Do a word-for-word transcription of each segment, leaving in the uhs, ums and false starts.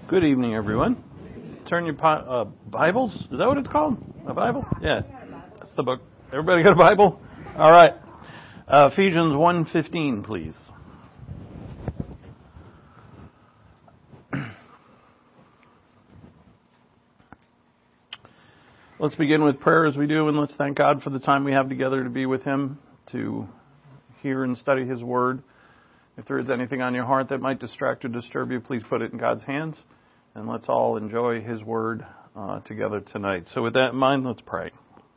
Good evening, everyone. Turn your po- uh, Bibles. Is that what it's called? A Bible? Yeah, that's the book. Everybody got a Bible? All right. Uh, Ephesians one fifteen, please. Let's begin with prayer as we do, and let's thank God for the time we have together to be with Him, to hear and study His Word. If there is anything on your heart that might distract or disturb you, please put it in God's hands, and let's all enjoy His Word uh, together tonight. So with that in mind, let's pray.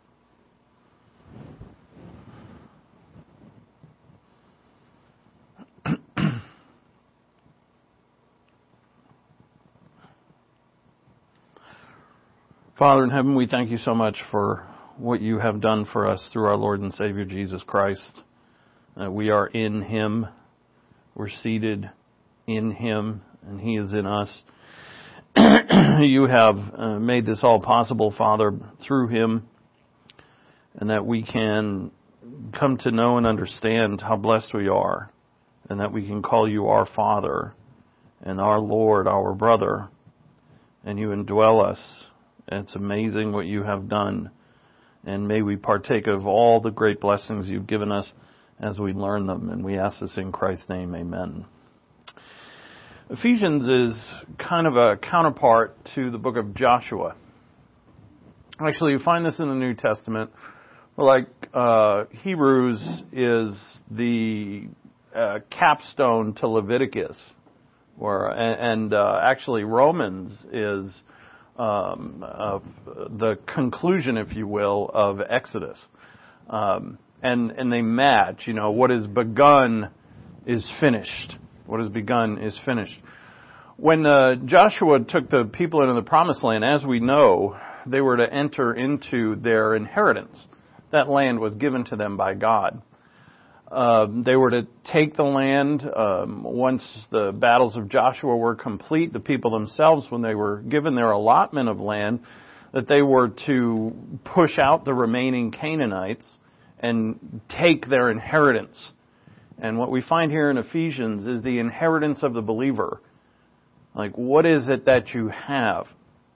Father in heaven, we thank you so much for what you have done for us through our Lord and Savior Jesus Christ. Uh, we are in Him. We're seated in Him, and He is in us. You have uh, made this all possible, Father, through Him, and that we can come to know and understand how blessed we are, and that we can call you our Father and our Lord, our brother, and you indwell us. It's amazing what you have done, and may we partake of all the great blessings you've given us as we learn them, and we ask this in Christ's name, amen. Ephesians is kind of a counterpart to the book of Joshua. Actually, you find this in the New Testament. Like uh, Hebrews is the uh, capstone to Leviticus, or and, and uh, actually Romans is um, uh, the conclusion, if you will, of Exodus. Um, and and they match. You know, what is begun is finished. What is begun is finished. When uh, Joshua took the people into the promised land, as we know, they were to enter into their inheritance. That land was given to them by God. Uh, they were to take the land. Um, once the battles of Joshua were complete, the people themselves, when they were given their allotment of land, that they were to push out the remaining Canaanites and take their inheritance. And what we find here in Ephesians is the inheritance of the believer. Like, what is it that you have?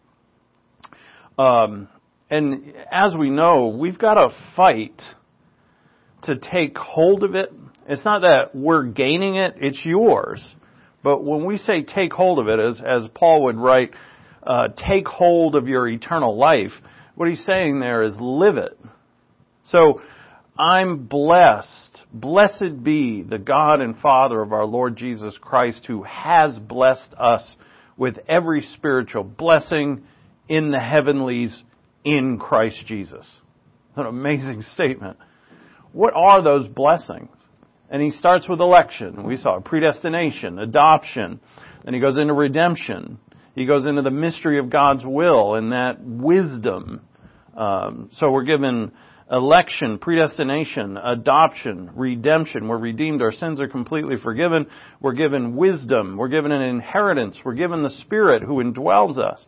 Um, and as we know, we've got to fight to take hold of it. It's not that we're gaining it, it's yours. But when we say take hold of it, as, as Paul would write, uh, take hold of your eternal life, what he's saying there is live it. So, I'm blessed. Blessed be the God and Father of our Lord Jesus Christ, who has blessed us with every spiritual blessing in the heavenlies in Christ Jesus. It's an amazing statement. What are those blessings? And he starts with election. We saw predestination, adoption. Then he goes into redemption. He goes into the mystery of God's will and that wisdom. Um, so we're given election, predestination, adoption, redemption. We're redeemed. Our sins are completely forgiven. We're given wisdom. We're given an inheritance. We're given the Spirit who indwells us.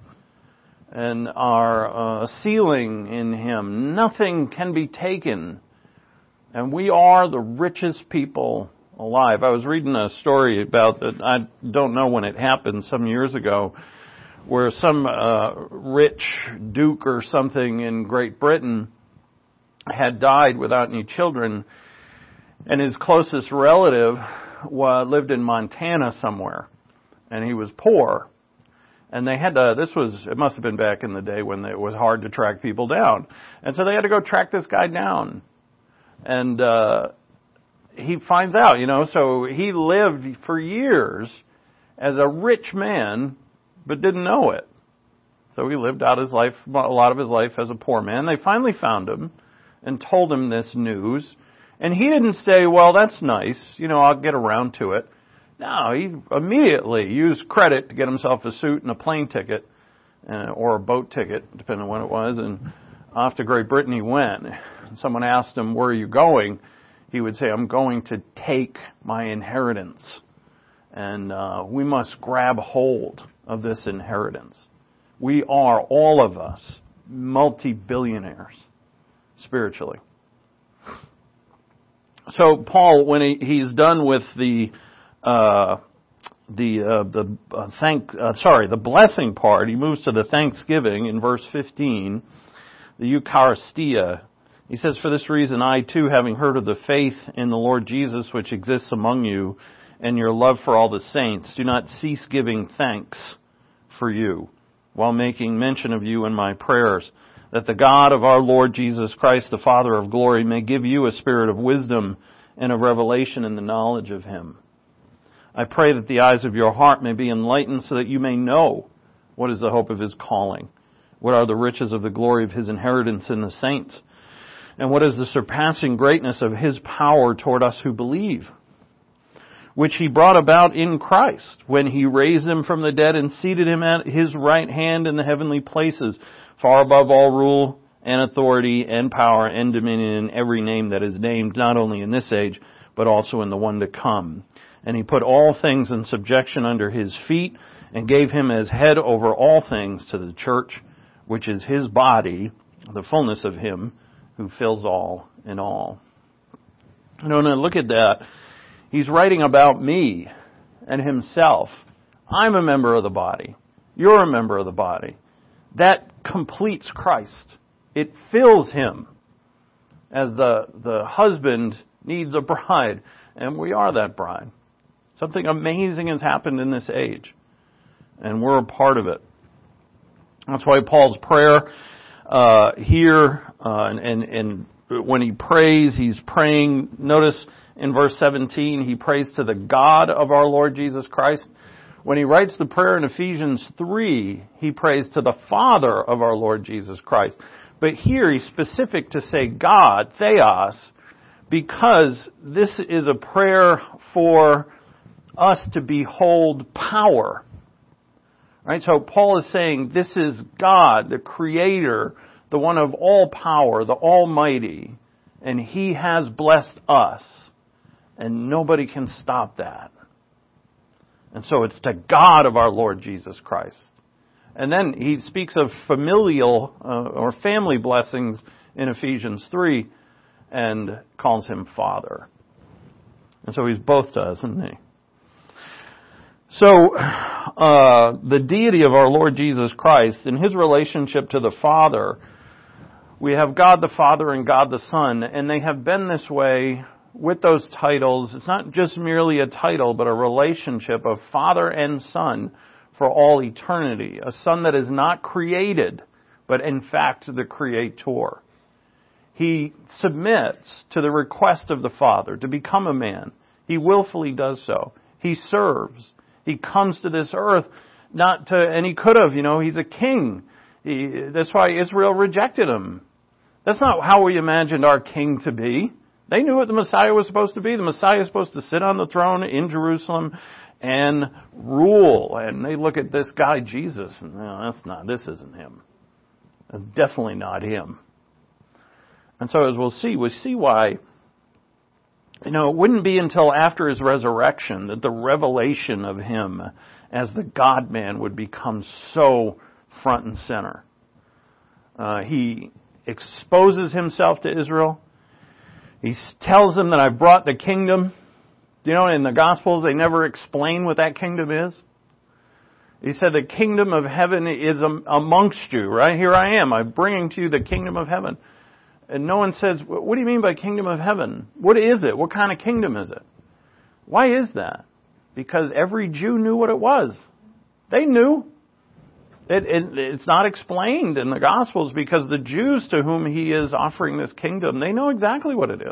And our uh, sealing in Him. Nothing can be taken. And we are the richest people alive. I was reading a story about that. I don't know when it happened, some years ago, where some uh, rich duke or something in Great Britain had died without any children, and his closest relative uh, lived in Montana somewhere, and he was poor. And they had to, this was, it must have been back in the day when it was hard to track people down. And so they had to go track this guy down. And uh, he finds out, you know, so he lived for years as a rich man, but didn't know it. So he lived out his life, a lot of his life as a poor man. They finally found him and told him this news. And he didn't say, well, that's nice, you know, I'll get around to it. No, he immediately used credit to get himself a suit and a plane ticket, uh, or a boat ticket, depending on when it was, and off to Great Britain he went. Someone asked him, where are you going? He would say, I'm going to take my inheritance. And uh, we must grab hold of this inheritance. We are, all of us, multi-billionaires spiritually. So Paul, when he, he's done with the uh, the uh, the uh, thank uh, sorry the blessing part. He moves to the thanksgiving in verse fifteen, the Eucharistia. He says, "For this reason, I too, having heard of the faith in the Lord Jesus which exists among you, and your love for all the saints, do not cease giving thanks for you, while making mention of you in my prayers, that the God of our Lord Jesus Christ, the Father of glory, may give you a spirit of wisdom and of revelation in the knowledge of Him. I pray that the eyes of your heart may be enlightened, so that you may know what is the hope of His calling, what are the riches of the glory of His inheritance in the saints, and what is the surpassing greatness of His power toward us who believe, which He brought about in Christ, when He raised Him from the dead and seated Him at His right hand in the heavenly places, far above all rule and authority and power and dominion and every name that is named, not only in this age, but also in the one to come. And He put all things in subjection under His feet, and gave Him as head over all things to the church, which is His body, the fullness of Him who fills all in all." And when I look at that, He's writing about me and Himself. I'm a member of the body. You're a member of the body. That completes Christ. It fills Him, as the, the husband needs a bride, and we are that bride. Something amazing has happened in this age, and we're a part of it. That's why Paul's prayer uh, here, uh, and, and, and when he prays, he's praying, notice in verse seventeen, he prays to the God of our Lord Jesus Christ. When he writes the prayer in Ephesians three, he prays to the Father of our Lord Jesus Christ. But here he's specific to say God, Theos, because this is a prayer for us to behold power. Right? So Paul is saying this is God, the Creator, the one of all power, the Almighty, and He has blessed us, and nobody can stop that. And so it's to God of our Lord Jesus Christ. And then he speaks of familial uh, or family blessings in Ephesians three and calls Him Father. And so He's both to us, isn't He? So, uh, the deity of our Lord Jesus Christ, in His relationship to the Father, we have God the Father and God the Son, and they have been this way with those titles. It's not just merely a title, but a relationship of Father and Son for all eternity. A Son that is not created, but in fact the Creator. He submits to the request of the Father to become a man. He willfully does so. He serves. He comes to this earth not to, and he could have, you know, he's a king. He, that's why Israel rejected Him. That's not how we imagined our king to be. They knew what the Messiah was supposed to be. The Messiah is supposed to sit on the throne in Jerusalem and rule. And they look at this guy, Jesus, and no, that's not, this isn't Him. That's definitely not Him. And so as we'll see, we see why, you know, it wouldn't be until after His resurrection that the revelation of Him as the God-man would become so front and center. Uh, he exposes Himself to Israel. He tells them that I've brought the kingdom. You know, in the Gospels, they never explain what that kingdom is. He said, the kingdom of heaven is amongst you, right? Here I am. I'm bringing to you the kingdom of heaven. And no one says, what do you mean by kingdom of heaven? What is it? What kind of kingdom is it? Why is that? Because every Jew knew what it was. They knew. It, it, it's not explained in the Gospels because the Jews to whom He is offering this kingdom, they know exactly what it is.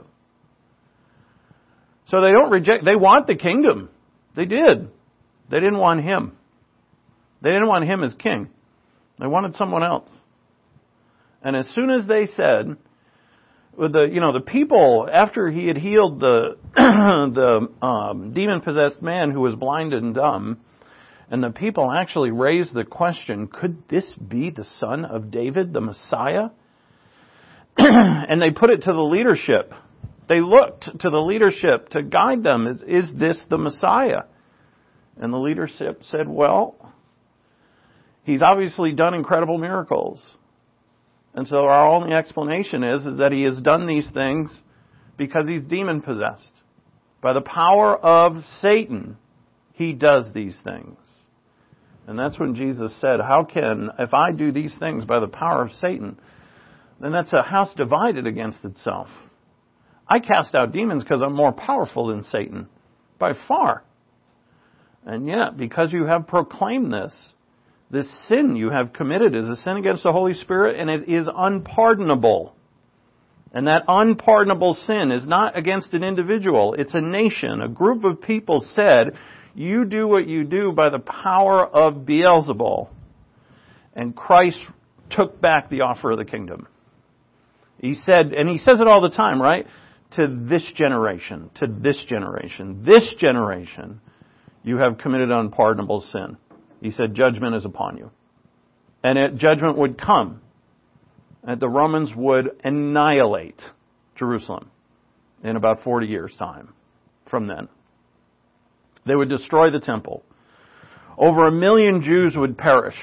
So they don't reject, they want the kingdom. They did. They didn't want Him. They didn't want Him as king. They wanted someone else. And as soon as they said, with the, you know, the people, after He had healed the, the um, demon-possessed man who was blind and dumb, and the people actually raised the question, could this be the son of David, the Messiah? And they put it to the leadership. They looked to the leadership to guide them. Is, is this the Messiah? And the leadership said, well, He's obviously done incredible miracles. And so our only explanation is, is that He has done these things because He's demon-possessed. By the power of Satan, He does these things. And that's when Jesus said, how can, if I do these things by the power of Satan, then that's a house divided against itself. I cast out demons because I'm more powerful than Satan, by far. And yet, because you have proclaimed this, this sin you have committed is a sin against the Holy Spirit, and it is unpardonable. And that unpardonable sin is not against an individual. It's a nation. A group of people said, you do what you do by the power of Beelzebul. And Christ took back the offer of the kingdom. He said, and he says it all the time, right? To this generation, to this generation, this generation, you have committed unpardonable sin. He said, judgment is upon you. And it, judgment would come. And the Romans would annihilate Jerusalem in about forty years' time from then. They would destroy the temple. Over a million Jews would perish.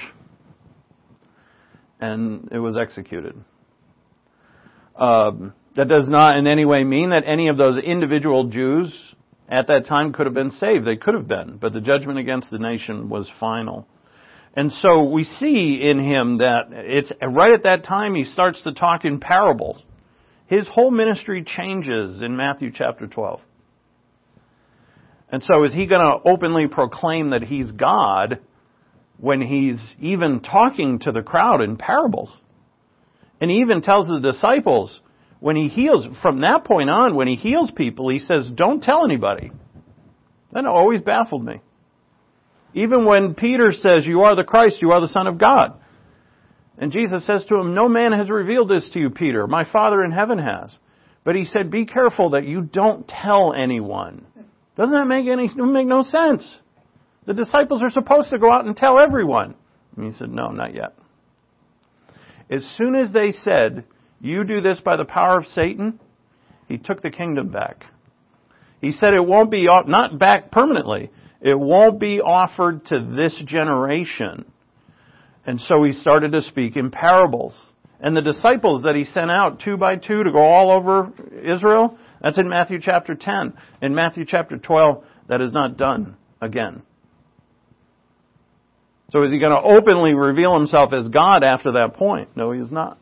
And it was executed. Um, that does not in any way mean that any of those individual Jews at that time could have been saved. They could have been. But the judgment against the nation was final. And so we see in him that it's right at that time he starts to talk in parables. His whole ministry changes in Matthew chapter twelve. And so is he going to openly proclaim that he's God when he's even talking to the crowd in parables? And he even tells the disciples when he heals, from that point on, when he heals people, he says, don't tell anybody. That always baffled me. Even when Peter says, you are the Christ, you are the Son of God. And Jesus says to him, no man has revealed this to you, Peter. My Father in heaven has. But he said, be careful that you don't tell anyone. Doesn't that make any, make no sense? The disciples are supposed to go out and tell everyone. And he said, no, not yet. As soon as they said, you do this by the power of Satan, he took the kingdom back. He said it won't be, not back permanently, it won't be offered to this generation. And so he started to speak in parables. And the disciples that he sent out two by two to go all over Israel, that's in Matthew chapter ten. In Matthew chapter twelve, that is not done again. So is he going to openly reveal himself as God after that point? No, he is not.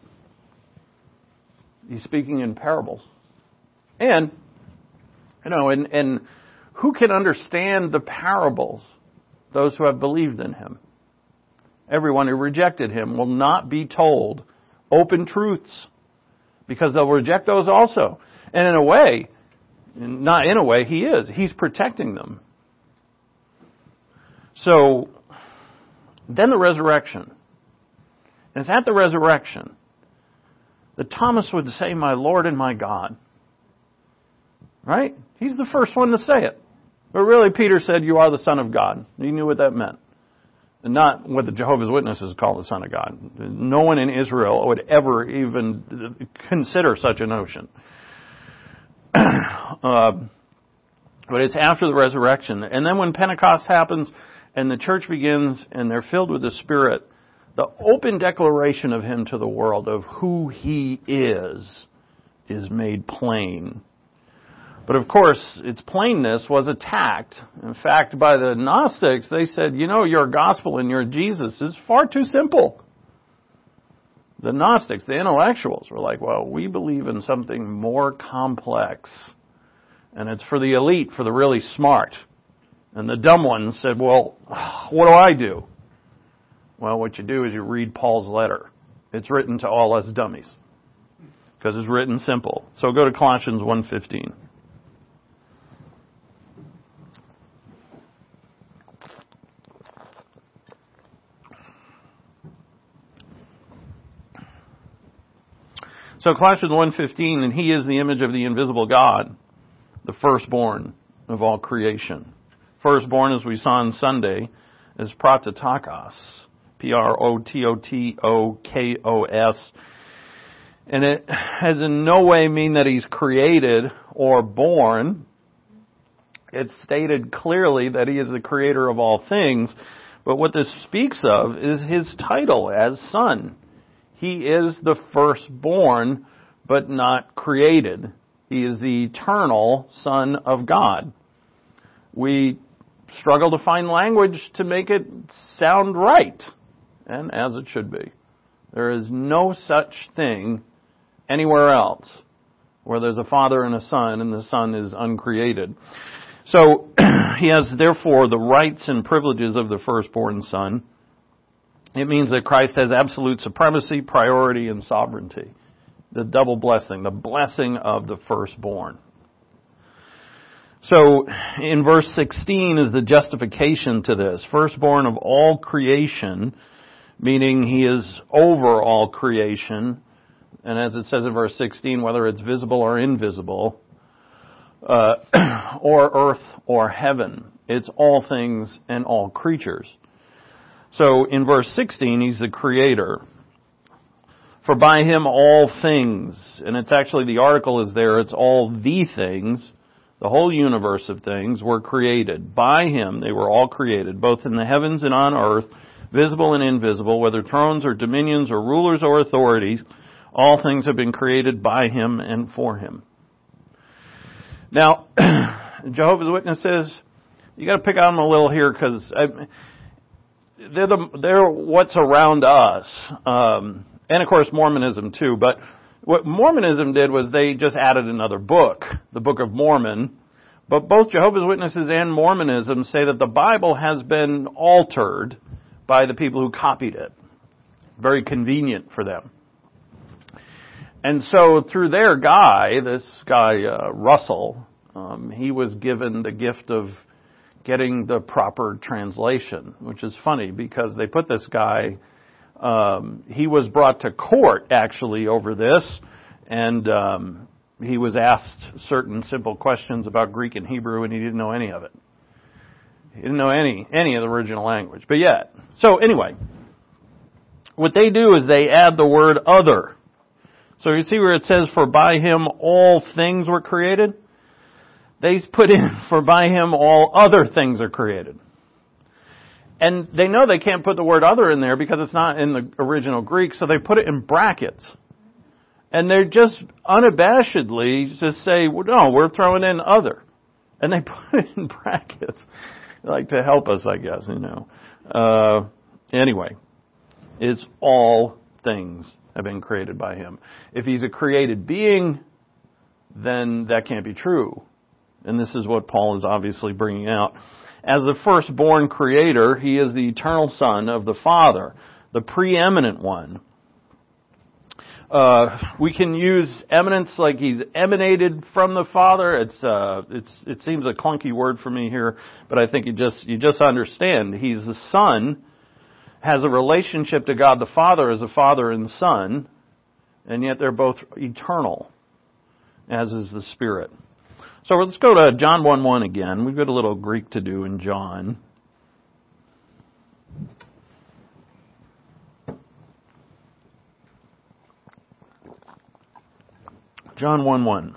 He's speaking in parables. And, you know, and, and who can understand the parables? Those who have believed in him. Everyone who rejected him will not be told open truths, because they'll reject those also. And in a way, not in a way, he is. He's protecting them. So, then the resurrection. And it's at the resurrection that Thomas would say, my Lord and my God. Right? He's the first one to say it. But really, Peter said, you are the Son of God. He knew what that meant. And not what the Jehovah's Witnesses call the Son of God. No one in Israel would ever even consider such a notion. uh, but it's after the resurrection. And then when Pentecost happens and the church begins and they're filled with the Spirit, the open declaration of him to the world of who he is is made plain. But of course, its plainness was attacked. In fact, by the Gnostics, they said, you know, your gospel and your Jesus is far too simple. The Gnostics, the intellectuals, were like, well, we believe in something more complex. And it's for the elite, for the really smart. And the dumb ones said, well, what do I do? Well, what you do is you read Paul's letter. It's written to all us dummies. Because it's written simple. So go to Colossians one fifteen. So Colossians one fifteen, and he is the image of the invisible God, the firstborn of all creation. Firstborn, as we saw on Sunday, is prototokos, P R O T O T O K O S. And it has in no way mean that he's created or born. It's stated clearly that he is the creator of all things. But what this speaks of is his title as son. He is the firstborn, but not created. He is the eternal Son of God. We struggle to find language to make it sound right, and as it should be. There is no such thing anywhere else where there's a Father and a Son, and the Son is uncreated. So he has, therefore, the rights and privileges of the firstborn son. It means that Christ has absolute supremacy, priority, and sovereignty. The double blessing, the blessing of the firstborn. So in verse sixteen is the justification to this. Firstborn of all creation, meaning he is over all creation. And as it says in verse sixteen, whether it's visible or invisible, uh, or earth or heaven, it's all things and all creatures. So in verse sixteen, he's the creator. For by him all things, and it's actually the article is there, it's all the things, the whole universe of things were created. By him they were all created, both in the heavens and on earth, visible and invisible, whether thrones or dominions or rulers or authorities, all things have been created by him and for him. Now, Jehovah's Witnesses, you got to pick on them a little here because they're the, they're what's around us, um, and of course Mormonism too. But what Mormonism did was they just added another book, the Book of Mormon. But both Jehovah's Witnesses and Mormonism say that the Bible has been altered by the people who copied it. Very convenient for them. And so through their guy, this guy uh, Russell, um, he was given the gift of getting the proper translation, which is funny because they put this guy, um, he was brought to court actually over this, and um, he was asked certain simple questions about Greek and Hebrew, and he didn't know any of it. He didn't know any any of the original language, but yet. So anyway, what they do is they add the word other. So you see where it says, for by him all things were created? They put in, for by him all other things are created. And they know they can't put the word other in there because it's not in the original Greek, so they put it in brackets. And they just unabashedly just say, well, no, we're throwing in other. And they put it in brackets. Like to help us, I guess, you know. Uh, anyway, it's all things have been created by him. If he's a created being, then that can't be true. And this is what Paul is obviously bringing out. As the firstborn creator, he is the eternal Son of the Father, the preeminent one. Uh, we can use eminence like he's emanated from the Father. It's uh, it's it seems a clunky word for me here, but I think you just you just understand. He's the Son, has a relationship to God the Father as a Father and Son, and yet they're both eternal, as is the Spirit. So let's go to John one one again. We've got a little Greek to do in John. John one one.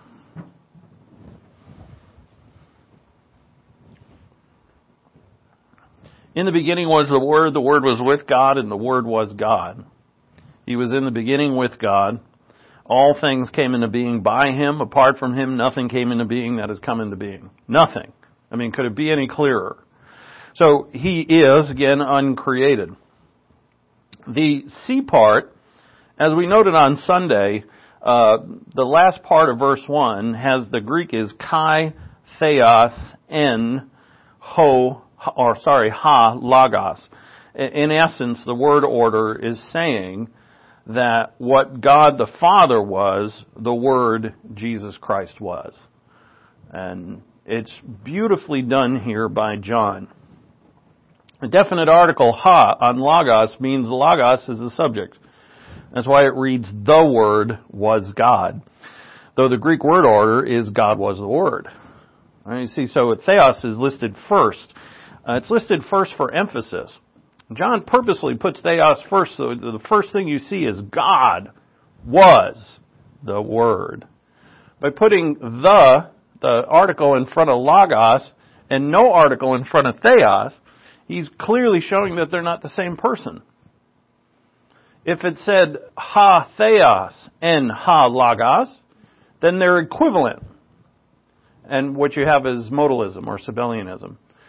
In the beginning was the Word, the Word was with God, and the Word was God. He was in the beginning with God. All things came into being by him. Apart from him, nothing came into being that has come into being. Nothing. I mean, could it be any clearer? So he is, again, uncreated. The C part, as we noted on Sunday, uh, the last part of verse one has the Greek is kai, theos, en, ho, or sorry, ha, logos. In essence, the word order is saying that what God the Father was, the Word Jesus Christ was. And it's beautifully done here by John. A definite article, ha, on logos means logos is the subject. That's why it reads, the Word was God. Though the Greek word order is God was the Word. Right, you see, so theos is listed first. Uh, it's listed first for emphasis. John purposely puts theos first, so the first thing you see is God was the Word. By putting the, the article in front of logos, and no article in front of theos, he's clearly showing that they're not the same person. If it said ha theos and ha logos, then they're equivalent. And what you have is modalism or Sabellianism.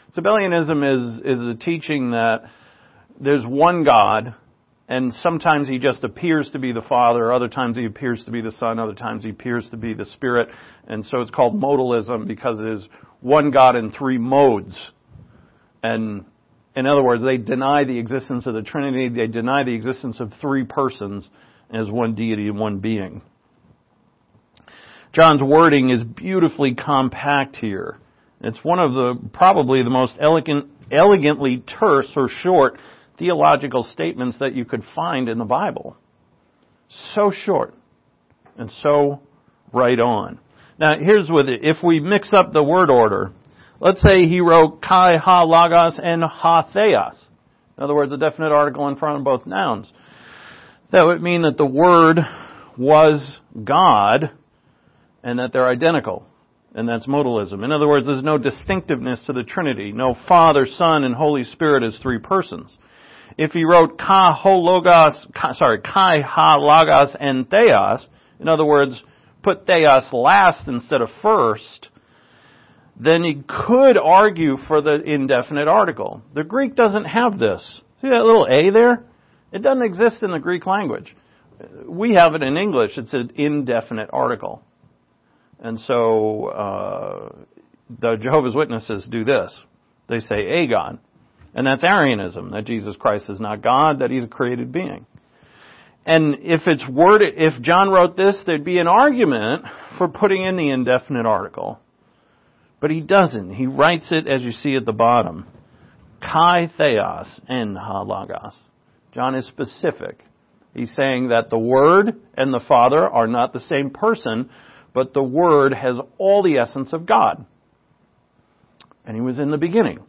Sabellianism is, is a teaching that there's one God, and sometimes he just appears to be the Father, other times he appears to be the Son, other times he appears to be the Spirit, and so it's called modalism because it is one God in three modes. And in other words, they deny the existence of the Trinity, they deny the existence of three persons as one deity and one being. John's wording is beautifully compact here. It's one of the, probably the most elegant, elegantly terse or short theological statements that you could find in the Bible. So short and so right on. Now, here's with it. If we mix up the word order, let's say he wrote kai, ha, logos, and ha, theos. In other words, a definite article in front of both nouns. That would mean that the Word was God and that they're identical. And that's modalism. In other words, there's no distinctiveness to the Trinity. No Father, Son, and Holy Spirit as three persons. If he wrote ka, ho, logos, ka, sorry, kai, ha, logos, and theos, in other words, put theos last instead of first, then he could argue for the indefinite article. The Greek doesn't have this. See that little a there? It doesn't exist in the Greek language. We have it in English. It's an indefinite article. And so uh, the Jehovah's Witnesses do this. They say agon. And that's Arianism, that Jesus Christ is not God, that he's a created being. And if it's worded, if John wrote this, there'd be an argument for putting in the indefinite article. But he doesn't. He writes it as you see at the bottom. Kai theos en ha logos. John is specific. He's saying that the Word and the Father are not the same person, but the Word has all the essence of God. And he was in the beginning.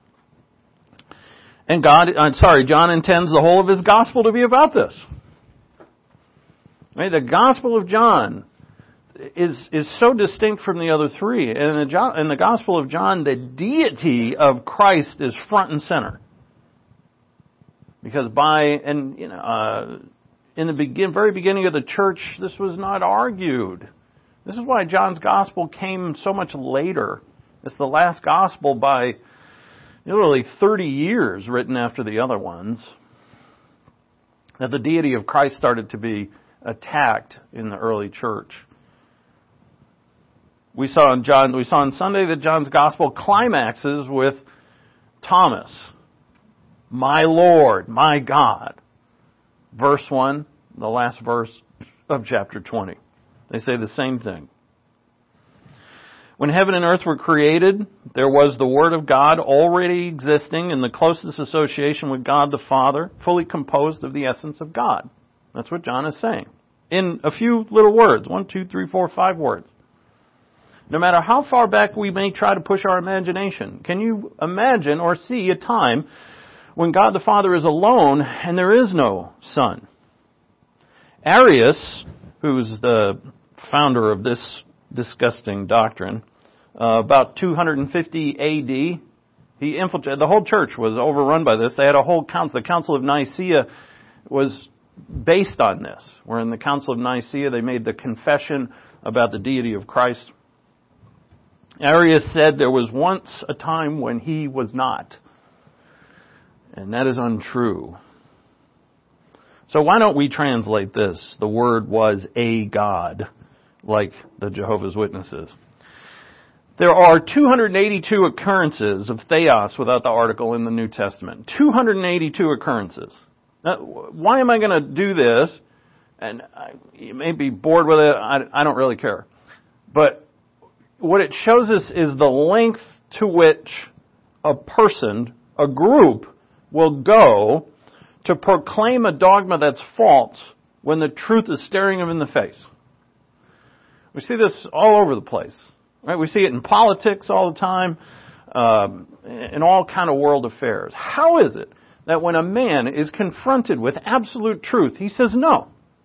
And God, I'm sorry, John intends the whole of his gospel to be about this. Right? The Gospel of John is is so distinct from the other three. And in the, in the Gospel of John, the deity of Christ is front and center. Because by, and you know, uh, in the begin, very beginning of the church, this was not argued. This is why John's Gospel came so much later. It's the last Gospel by literally thirty years written after the other ones. That the deity of Christ started to be attacked in the early church. We saw in John, we saw on Sunday that John's Gospel climaxes with Thomas. My Lord, my God. Verse one, the last verse of chapter twenty. They say the same thing. When heaven and earth were created, there was the Word of God already existing in the closest association with God the Father, fully composed of the essence of God. That's what John is saying. In a few little words. One, two, three, four, five words. No matter how far back we may try to push our imagination, can you imagine or see a time when God the Father is alone and there is no Son? Arius, who's the founder of this disgusting doctrine, uh, about two fifty A D, he infiltrated, the whole church was overrun by this. They had a whole council. The Council of Nicaea was based on this, where in the Council of Nicaea they made the confession about the deity of Christ. Arius said there was once a time when he was not. And that is untrue. So why don't we translate this? The Word was a God, like the Jehovah's Witnesses. There are two hundred eighty-two occurrences of theos without the article in the New Testament. two hundred eighty-two occurrences. Now, why am I going to do this? And I, you may be bored with it. I, I don't really care. But what it shows us is the length to which a person, a group, will go to proclaim a dogma that's false when the truth is staring them in the face. We see this all over the place. Right? We see it in politics all the time, um, in all kind of world affairs. How is it that when a man is confronted with absolute truth, he says no?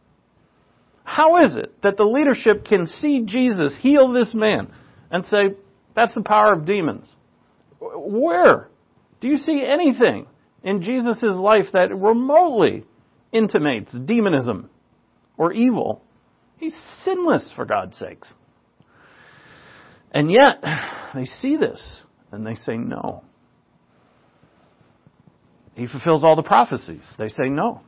How is it that the leadership can see Jesus heal this man and say, that's the power of demons? Where? Do you see anything in Jesus' life that remotely intimates demonism or evil? He's sinless, for God's sakes. And yet, they see this, and they say no. He fulfills all the prophecies. They say no.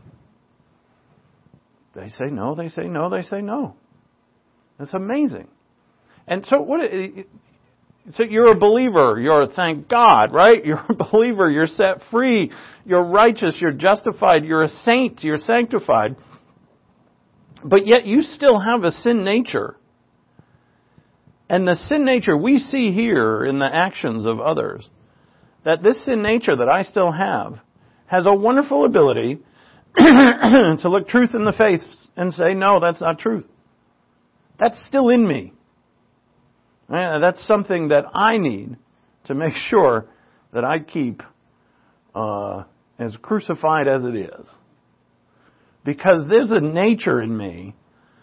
They say no, they say no, they say no. That's amazing. And so what? So you're a believer. You're, thank God, right? You're a believer. You're set free. You're righteous. You're justified. You're a saint. You're sanctified. But yet you still have a sin nature. And the sin nature we see here in the actions of others, that this sin nature that I still have has a wonderful ability to look truth in the face and say, no, that's not truth. That's still in me. That's something that I need to make sure that I keep uh, as crucified as it is. Because there's a nature in me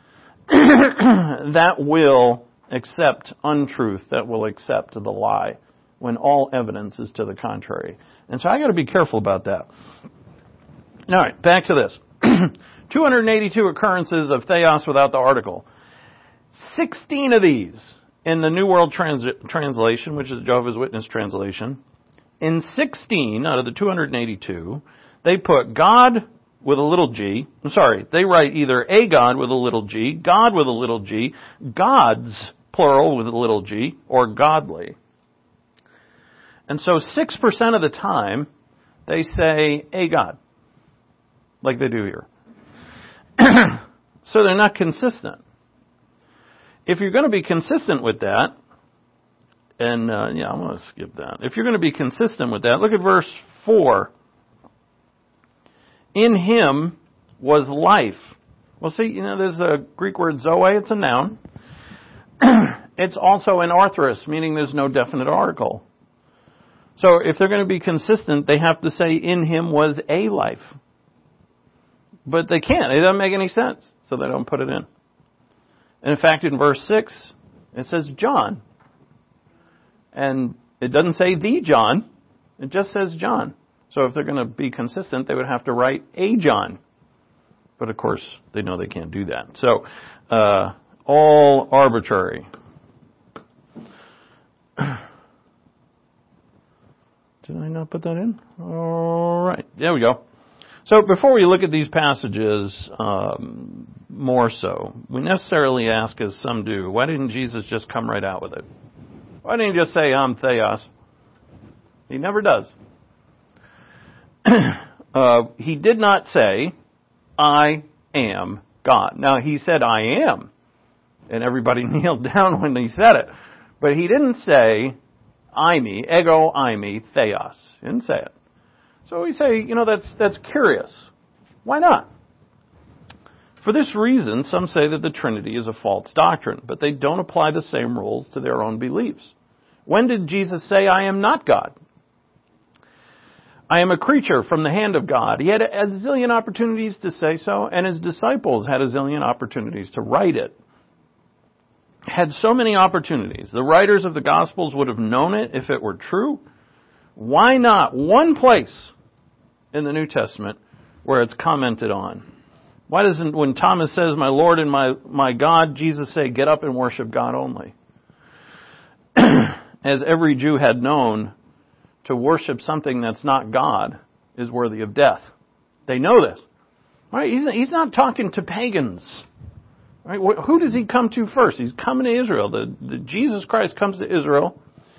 that will accept untruth, that will accept the lie, when all evidence is to the contrary. And so I got to be careful about that. All right, back to this. two hundred eighty-two occurrences of theos without the article. sixteen of these in the New World Trans- Translation, which is Jehovah's Witness translation. In sixteen out of the two hundred eighty-two, they put God with a little g. I'm sorry, they write either a God with a little g, God with a little g, gods, plural, with a little g, or godly. And so six percent of the time, they say a God, like they do here. So they're not consistent. If you're going to be consistent with that, and uh, yeah, I'm going to skip that. If you're going to be consistent with that, look at verse four. In him was life. Well, see, you know, there's a Greek word zoe. It's a noun. It's also an arthrous, meaning there's no definite article. So if they're going to be consistent, they have to say in him was a life. But they can't. It doesn't make any sense. So they don't put it in. And in fact, in verse six, it says John. And it doesn't say the John. It just says John. So if they're going to be consistent, they would have to write a John. But of course, they know they can't do that. So, uh, all arbitrary. Did I not put that in? All right. There we go. So before we look at these passages um, more so, we necessarily ask, as some do, why didn't Jesus just come right out with it? Why didn't he just say, I'm Theos? He never does. uh, he did not say, I am God. Now, he said, I am. And everybody kneeled down when he said it. But he didn't say, I me, ego, I me, Theos. He didn't say it. So we say, you know, that's that's curious. Why not? For this reason, some say that the Trinity is a false doctrine, but they don't apply the same rules to their own beliefs. When did Jesus say, I am not God? I am a creature from the hand of God. He had a zillion opportunities to say so, and his disciples had a zillion opportunities to write it. Had so many opportunities. The writers of the Gospels would have known it if it were true. Why not one place in the New Testament where it's commented on? Why doesn't, when Thomas says, my Lord and my, my God, Jesus say, get up and worship God only? As every Jew had known, to worship something that's not God is worthy of death. They know this. Right? He's, he's not talking to pagans. Right? Who does he come to first? He's coming to Israel. The, the Jesus Christ comes to Israel.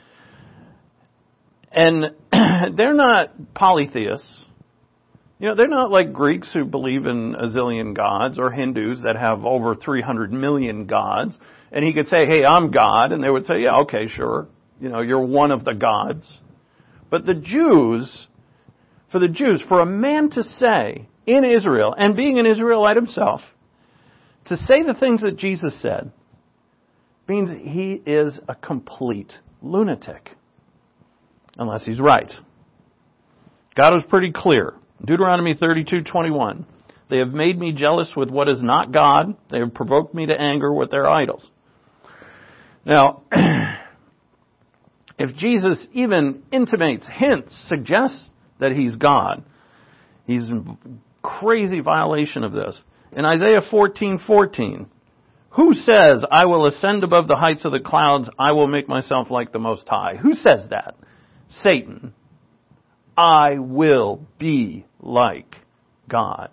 And they're not polytheists. You know, they're not like Greeks who believe in a zillion gods, or Hindus that have over three hundred million gods. And he could say, hey, I'm God. And they would say, yeah, okay, sure. You know, you're one of the gods. But the Jews, for the Jews, for a man to say in Israel, and being an Israelite himself, to say the things that Jesus said, means he is a complete lunatic. Unless he's right. God was pretty clear. Deuteronomy thirty-two twenty-one. They have made me jealous with what is not God. They have provoked me to anger with their idols. Now, if Jesus even intimates, hints, suggests that he's God, he's in crazy violation of this. In Isaiah fourteen fourteen, who says, I will ascend above the heights of the clouds, I will make myself like the Most High? Who says that? Satan. I will be like God.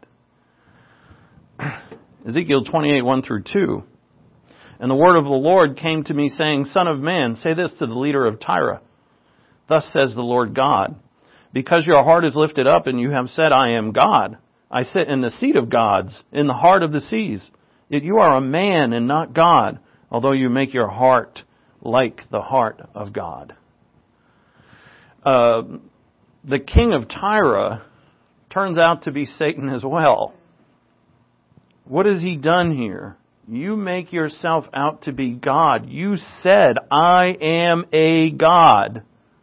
Ezekiel twenty-eight, one through two. And the word of the Lord came to me, saying, Son of man, say this to the leader of Tyre. Thus says the Lord God, because your heart is lifted up, and you have said, I am God. I sit in the seat of gods, in the heart of the seas. Yet you are a man and not God, although you make your heart like the heart of God. Uh, the king of Tyre turns out to be Satan as well. What has he done here? You make yourself out to be God. You said, I am a God.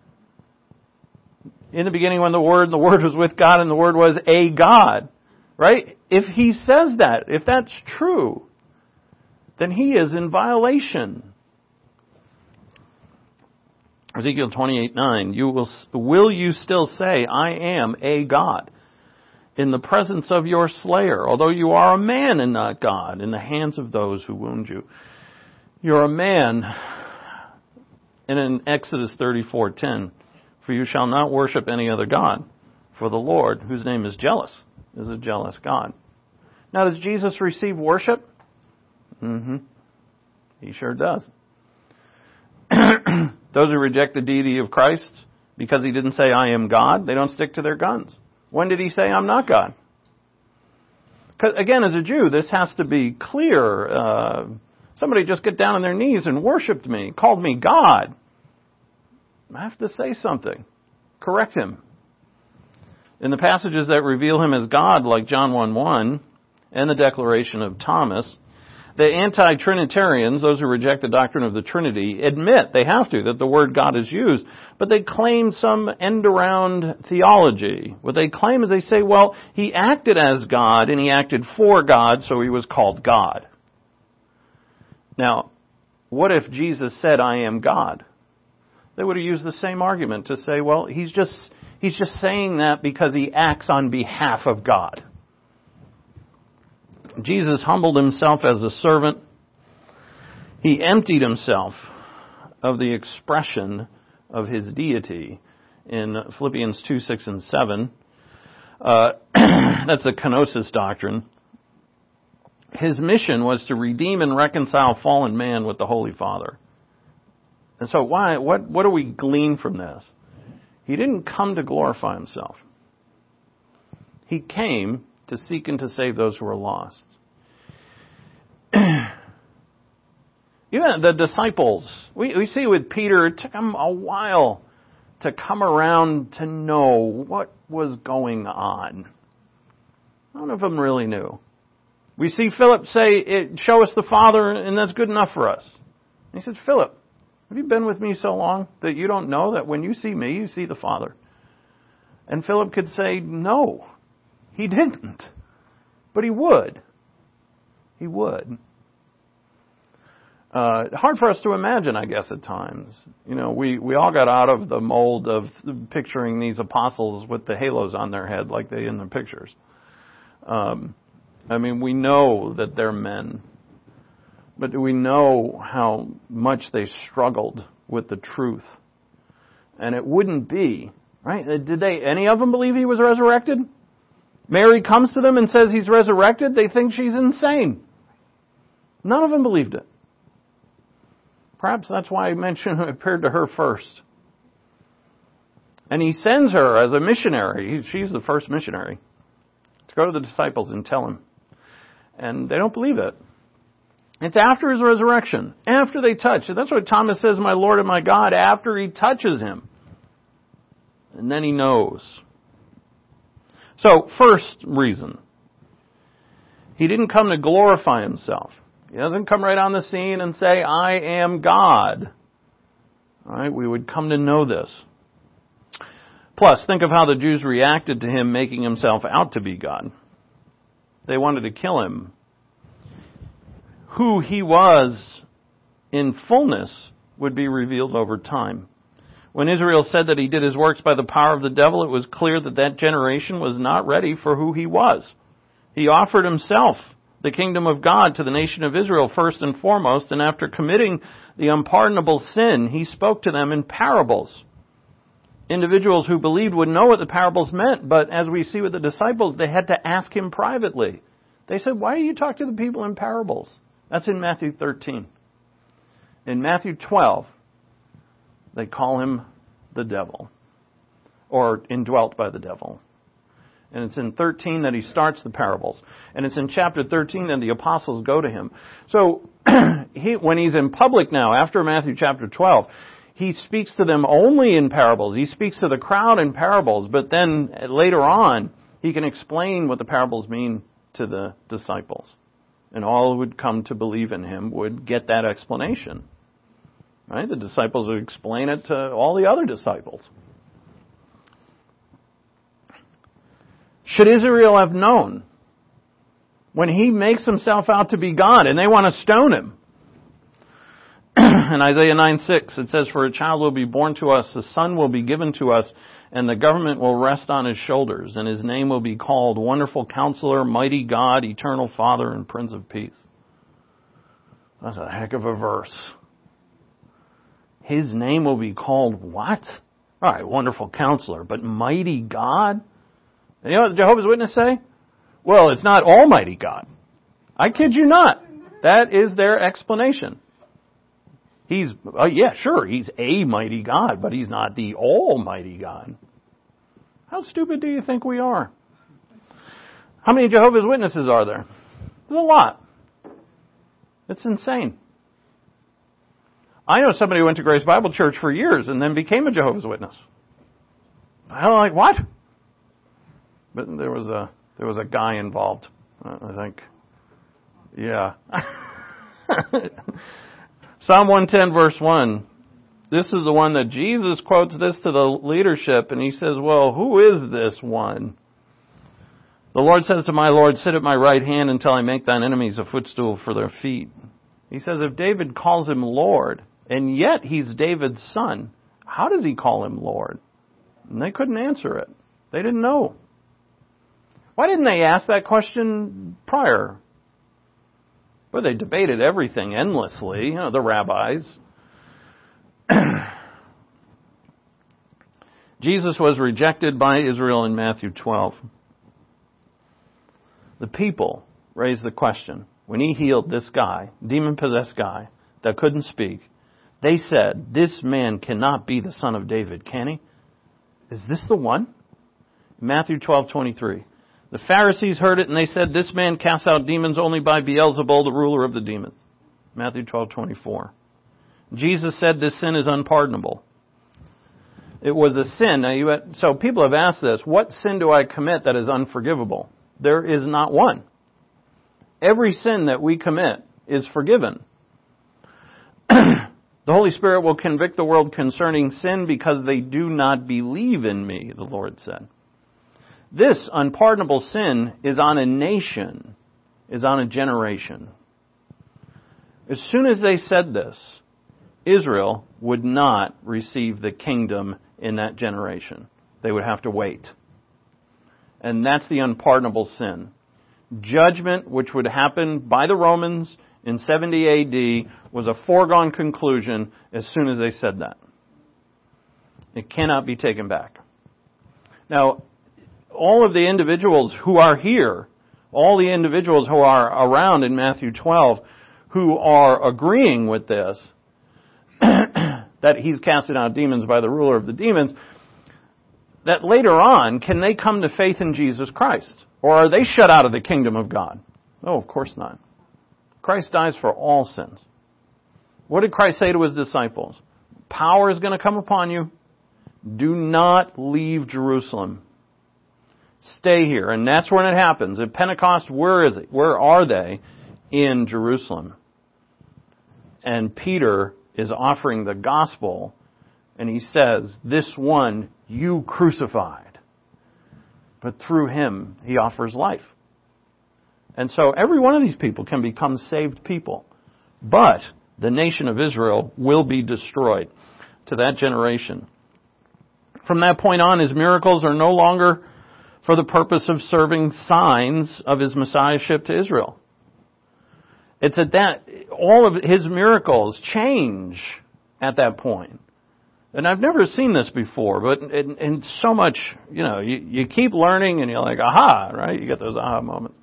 In the beginning when the Word, the Word was with God, and the Word was a God. Right? If he says that, if that's true, then he is in violation. Ezekiel twenty-eight, nine. You will, will you still say, I am a God, in the presence of your slayer, although you are a man and not God, in the hands of those who wound you? You're a man. And in Exodus thirty-four, ten, for you shall not worship any other God, for the Lord, whose name is jealous, is a jealous God. Now, does Jesus receive worship? Mm-hmm. He sure does. Those who reject the deity of Christ because he didn't say, I am God, they don't stick to their guns. When did he say, I'm not God? Because, again, as a Jew, this has to be clear. Uh, somebody just get down on their knees and worshipped me, called me God. I have to say something. Correct him. In the passages that reveal him as God, like John one one and the declaration of Thomas, the anti-Trinitarians, those who reject the doctrine of the Trinity, admit, they have to, that the word God is used, but they claim some end-around theology. What they claim is they say, well, he acted as God and he acted for God, so he was called God. Now, what if Jesus said, I am God? They would have used the same argument to say, well, he's just, he's just saying that because he acts on behalf of God. Jesus humbled himself as a servant. He emptied himself of the expression of his deity in Philippians two, six, and seven. Uh, that's the kenosis doctrine. His mission was to redeem and reconcile fallen man with the Holy Father. And so why, what, what do we glean from this? He didn't come to glorify himself. He came to seek and to save those who are lost. Even the disciples, we, we see with Peter, it took him a while to come around to know what was going on. None of them really knew. We see Philip say, show us the Father, and that's good enough for us. And he said, Philip, have you been with me so long that you don't know that when you see me, you see the Father? And Philip could say, no, he didn't. But he would. He would. Uh, hard for us to imagine, I guess, at times. You know, we, we all got out of the mold of picturing these apostles with the halos on their head like they in the pictures. Um, I mean, we know that they're men. But do we know how much they struggled with the truth? And it wouldn't be, right? Did they, any of them believe he was resurrected? Mary comes to them and says he's resurrected. They think she's insane. None of them believed it. Perhaps that's why I mentioned it appeared to her first. And he sends her as a missionary. She's the first missionary to go to the disciples and tell them. And they don't believe it. It's after his resurrection, after they touch. That's what Thomas says, my Lord and my God, after he touches him. And then he knows. So, first reason. He didn't come to glorify himself. He doesn't come right on the scene and say, I am God. All right, we would come to know this. Plus, think of how the Jews reacted to him making himself out to be God. They wanted to kill him. Who he was in fullness would be revealed over time. When Israel said that he did his works by the power of the devil, it was clear that that generation was not ready for who he was. He offered himself, the kingdom of God, to the nation of Israel first and foremost, and after committing the unpardonable sin, he spoke to them in parables. individuals who believed would know what the parables meant, but as we see with the disciples, they had to ask him privately. They said, why do you talk to the people in parables? That's in Matthew thirteen. In Matthew twelve, they call him the devil, or indwelt by the devil. And it's in thirteen that he starts the parables. And it's in chapter thirteen that the apostles go to him. So he, when he's in public now, after Matthew chapter twelve, he speaks to them only in parables. He speaks to the crowd in parables, but then later on, he can explain what the parables mean to the disciples. And all who would come to believe in him would get that explanation. Right? The disciples would explain it to all the other disciples. Should Israel have known when he makes himself out to be God and they want to stone him? In Isaiah nine six, it says, for a child will be born to us, a son will be given to us, and the government will rest on his shoulders, and his name will be called Wonderful Counselor, Mighty God, Eternal Father, and Prince of Peace. That's a heck of a verse. His name will be called what? All right, Wonderful Counselor, but Mighty God? And you know what the Jehovah's Witnesses say? Well, it's not Almighty God. I kid you not. That is their explanation. He's, uh, yeah, sure, he's a mighty God, but he's not the almighty God. How stupid do you think we are? How many Jehovah's Witnesses are there? There's a lot. It's insane. I know somebody who went to Grace Bible Church for years and then became a Jehovah's Witness. I'm like, what? But there was a there was a guy involved, I think. Yeah. Psalm one ten verse one. This is the one that Jesus quotes this to the leadership, and he says, well, who is this one? The Lord says to my Lord, sit at my right hand until I make thine enemies a footstool for their feet. He says, if David calls him Lord, and yet he's David's son, how does he call him Lord? And they couldn't answer it. They didn't know. Why didn't they ask that question prior? Well, they debated everything endlessly, you know, the rabbis. Jesus was rejected by Israel in Matthew twelve. The people raised the question. When he healed this guy, demon-possessed guy, that couldn't speak, they said, this man cannot be the son of David, can he? Is this the one? Matthew twelve twenty-three. The Pharisees heard it and they said, this man casts out demons only by Beelzebul, the ruler of the demons. Matthew twelve twenty-four. Jesus said this sin is unpardonable. It was a sin. Now you had, so people have asked this, what sin do I commit that is unforgivable? There is not one. Every sin that we commit is forgiven. The Holy Spirit will convict the world concerning sin because they do not believe in me, the Lord said. This unpardonable sin is on a nation, is on a generation. As soon as they said this, Israel would not receive the kingdom in that generation. They would have to wait. And that's the unpardonable sin. Judgment, which would happen by the Romans in seventy A D, was a foregone conclusion as soon as they said that. It cannot be taken back. Now, all of the individuals who are here, all the individuals who are around in Matthew twelve, who are agreeing with this, that he's casted out demons by the ruler of the demons, that later on, can they come to faith in Jesus Christ? Or are they shut out of the kingdom of God? No, of course not. Christ dies for all sins. What did Christ say to his disciples? Power is going to come upon you. Do not leave Jerusalem. Stay here. And that's when it happens. At Pentecost, where is it? Where are they? In Jerusalem. And Peter is offering the gospel, and he says, this one you crucified. But through him, he offers life. And so every one of these people can become saved people. But the nation of Israel will be destroyed to that generation. From that point on, his miracles are no longer for the purpose of serving signs of his messiahship to Israel. It's at that, all of his miracles change at that point. And I've never seen this before, but in, in so much, you know, you, you keep learning and you're like, aha, right? You get those aha moments.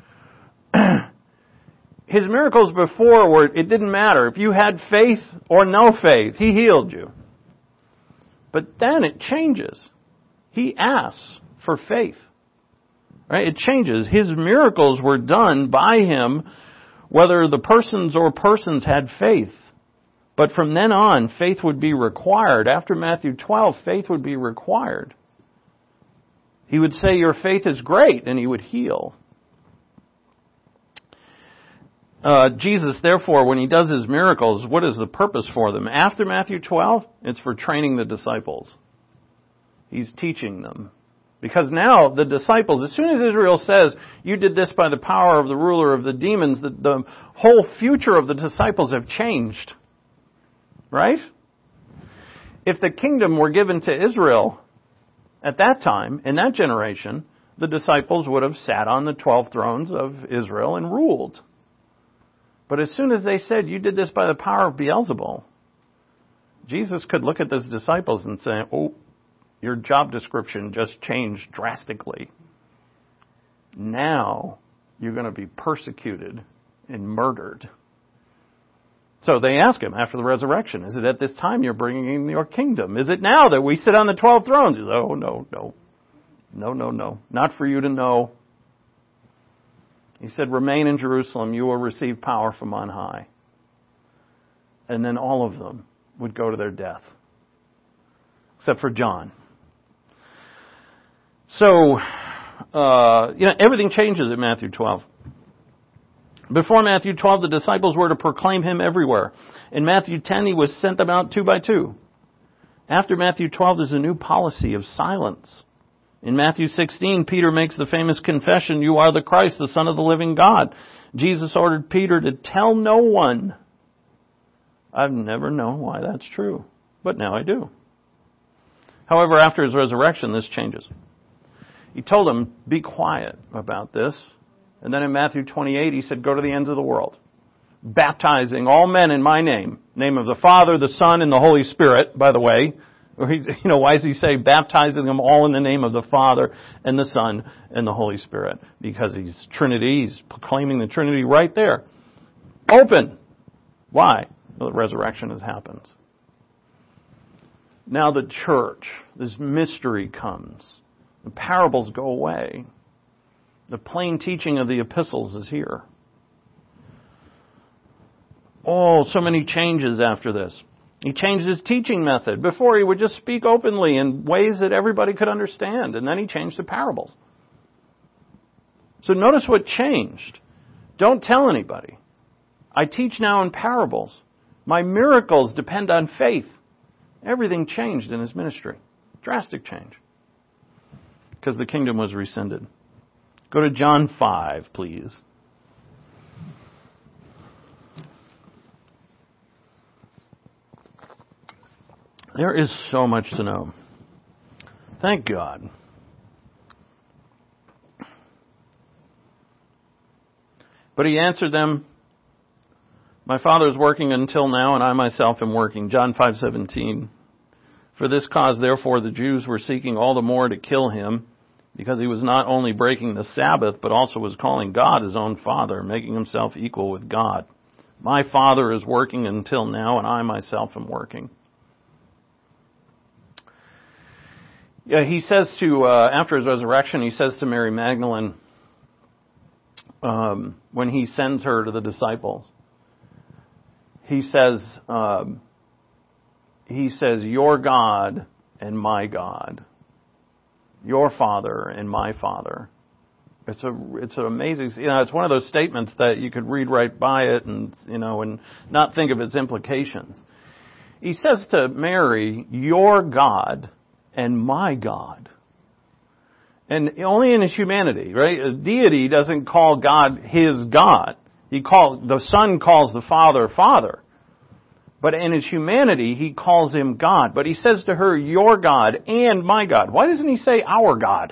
His miracles before were, it didn't matter. If you had faith or no faith, He healed you. But then it changes. He asks for faith. Right? It changes. His miracles were done by Him whether the persons or persons had faith. But from then on, faith would be required. After Matthew twelve, faith would be required. He would say, your faith is great, and He would heal. Uh, Jesus, therefore, when He does His miracles, what is the purpose for them? After Matthew twelve, it's for training the disciples. He's teaching them. Because now the disciples, as soon as Israel says, you did this by the power of the ruler of the demons, the, the whole future of the disciples have changed. Right? If the kingdom were given to Israel at that time, in that generation, the disciples would have sat on the twelve thrones of Israel and ruled. But as soon as they said, you did this by the power of Beelzebul, Jesus could look at those disciples and say, oh, your job description just changed drastically. Now you're going to be persecuted and murdered. So they ask Him after the resurrection, is it at this time you're bringing in your kingdom? Is it now that we sit on the twelve thrones? He says, oh, no, no. No, no, no. Not for you to know. He said, remain in Jerusalem, you will receive power from on high. And then all of them would go to their death. Except for John. So, uh, you know, everything changes at Matthew twelve. Before Matthew twelve, the disciples were to proclaim Him everywhere. In Matthew ten, He was sent them out two by two. After Matthew twelve, there's a new policy of silence. In Matthew sixteen, Peter makes the famous confession, you are the Christ, the Son of the living God. Jesus ordered Peter to tell no one. I've never known why that's true, but now I do. However, after His resurrection, this changes. He told them, be quiet about this. And then in Matthew twenty-eight, He said, go to the ends of the world, baptizing all men in my name, name of the Father, the Son, and the Holy Spirit, by the way. Or he, you know, why does He say baptizing them all in the name of the Father and the Son and the Holy Spirit? Because He's Trinity. He's proclaiming the Trinity right there. Open. Why? Well, the resurrection has happened. Now the church, this mystery comes. The parables go away. The plain teaching of the epistles is here. Oh, so many changes after this. He changed His teaching method. Before He would just speak openly in ways that everybody could understand. And then He changed the parables. So notice what changed. Don't tell anybody. I teach now in parables. My miracles depend on faith. Everything changed in His ministry. Drastic change. Because the kingdom was rescinded. Go to John five, please. There is so much to know. Thank God. But He answered them, my Father is working until now, and I myself am working. John five seventeen. For this cause, therefore, the Jews were seeking all the more to kill Him, because He was not only breaking the Sabbath, but also was calling God His own Father, making Himself equal with God. My Father is working until now, and I myself am working. Yeah, He says to, uh, after His resurrection, He says to Mary Magdalene, um, when He sends her to the disciples, He says, um, He says, your God and my God. Your Father and my Father. It's a, it's an amazing, you know, it's one of those statements that you could read right by it and, you know, and not think of its implications. He says to Mary, your God and my God. And only in His humanity, right? A deity doesn't call God His God. He call, the Son calls the Father, Father. But in His humanity, He calls Him God. But He says to her, your God and my God. Why doesn't He say our God?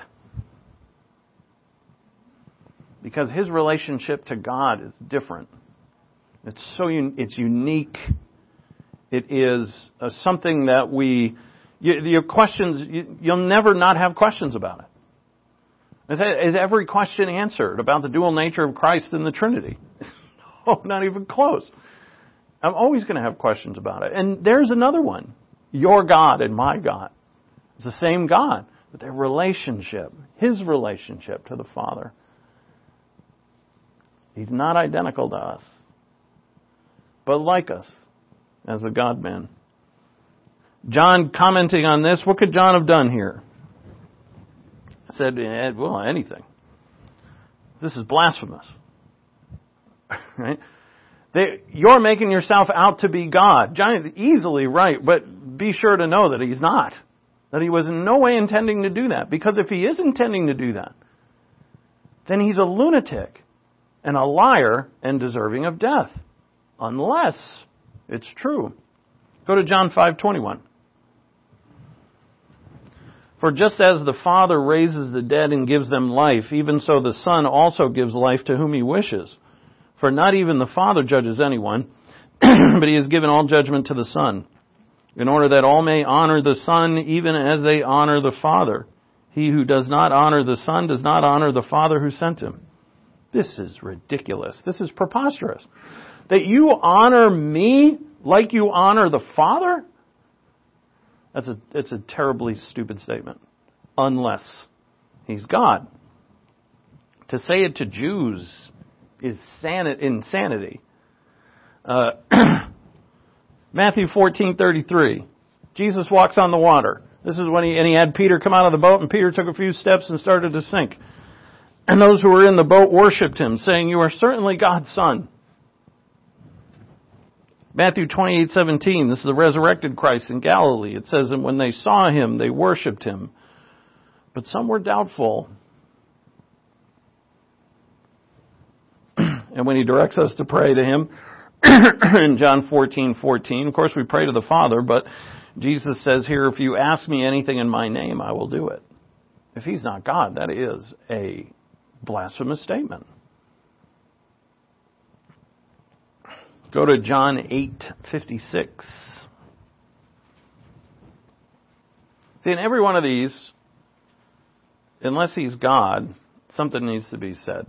Because His relationship to God is different. It's so un- it's unique. It is uh, something that we, you, your questions, you, you'll never not have questions about it. Is, is every question answered about the dual nature of Christ and the Trinity? No, not even close. I'm always going to have questions about it. And there's another one. Your God and my God. It's the same God, but their relationship, His relationship to the Father. He's not identical to us, but like us as a God-man. John, commenting on this, what could John have done here? Said, well, anything. This is blasphemous. Right? They, you're making yourself out to be God. John is easily right, but be sure to know that he's not. That he was in no way intending to do that. Because if he is intending to do that, then he's a lunatic and a liar and deserving of death. Unless it's true. Go to John five twenty-one. For just as the Father raises the dead and gives them life, even so the Son also gives life to whom He wishes. For not even the Father judges anyone, but He has given all judgment to the Son, in order that all may honor the Son even as they honor the Father. He who does not honor the Son does not honor the Father who sent Him. This is ridiculous. This is preposterous. That you honor me like you honor the Father? That's a, it's a terribly stupid statement. Unless He's God. To say it to Jews is insanity. Uh, Matthew fourteen thirty-three. Jesus walks on the water. This is when he, and he had Peter come out of the boat, and Peter took a few steps and started to sink. And those who were in the boat worshipped Him, saying, "You are certainly God's Son." Matthew twenty-eight seventeen, this is the resurrected Christ in Galilee. It says, and when they saw Him, they worshipped Him. But some were doubtful. And when He directs us to pray to Him, in John fourteen fourteen, of course we pray to the Father, but Jesus says here, if you ask me anything in my name, I will do it. If He's not God, that is a blasphemous statement. Go to John eight fifty-six. See, in every one of these, unless He's God, something needs to be said.